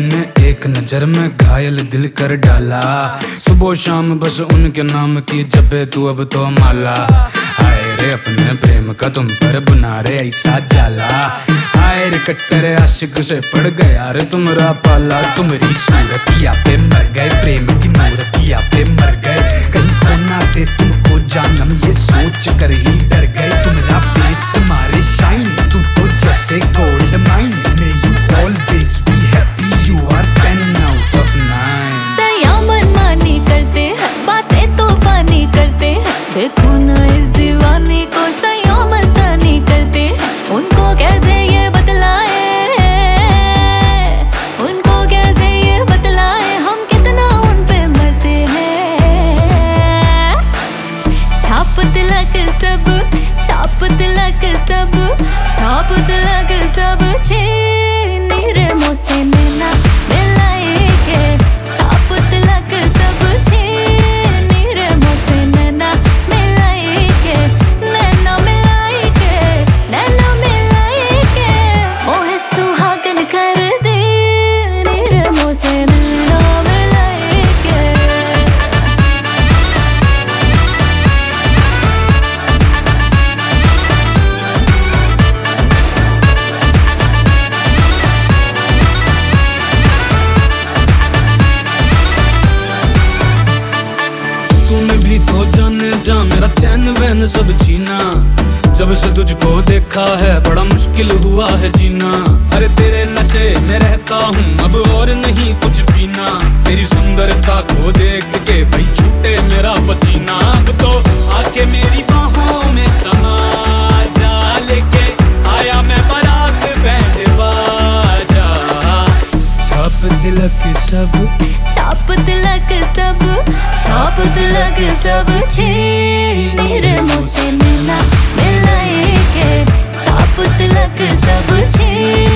तूने एक नजर में घायल दिल कर डाला। सुबह शाम बस उनके नाम की जपे तू अब तो माला। हाय रे अपने प्रेम का तुम पर बुना रे ऐसा जाला। हाय रे कट्टर आशिक से पड़ गया रे तुम्हारा पाला। तुम्हारी सूरतिया पे मर गए, प्रेम की मूर्तिया पे मर गए। कहीं खोना दे तुमको जानम ये सोच कर ही डर गए। तुम्हारा फेस मारे शाइन, तू तो जैसे gold mine. May you always be happy, you are 10 out of 9। सया मनमानी करते हैं, बातें तूफानी करते हैं। देखो ना इस दीवाने को, सया मस्तानी करते हैं। उनको कैसे ये बतलाए, उनको कैसे ये बतलाए, हम कितना उन पे मरते हैं। छाप तिलक सब, छाप तिलक सब, छाप तिलक सब छीनी रे मुझसे नैना मिलाए के। छाप तिलक सब छीनी रे मुझसे नैना मिलाए के। नैना मिलाए के, नैना मिलाए के। ओहे सुहागन कर दे रे मुझसे नैना मिलाए के। तूने भी तो जाने जा मेरा चैन वैन सब छीना। जब से तुझको देखा है बड़ा मुश्किल हुआ है जीना। अरे तेरे नशे में रहता हूँ अब और नहीं कुछ पीना। तेरी सुंदरता को देख के भाई छूटे मेरा पसीना। अब तो आके मेरी बाहों में समा जा, लेके आया मैं बारात बैंड बाजा। छाप तिलक सब, छाप तिलक सब, छाप तिलक सब छीनी रे मुझसे नैना मिलाए के। छाप तिलक सब छीनी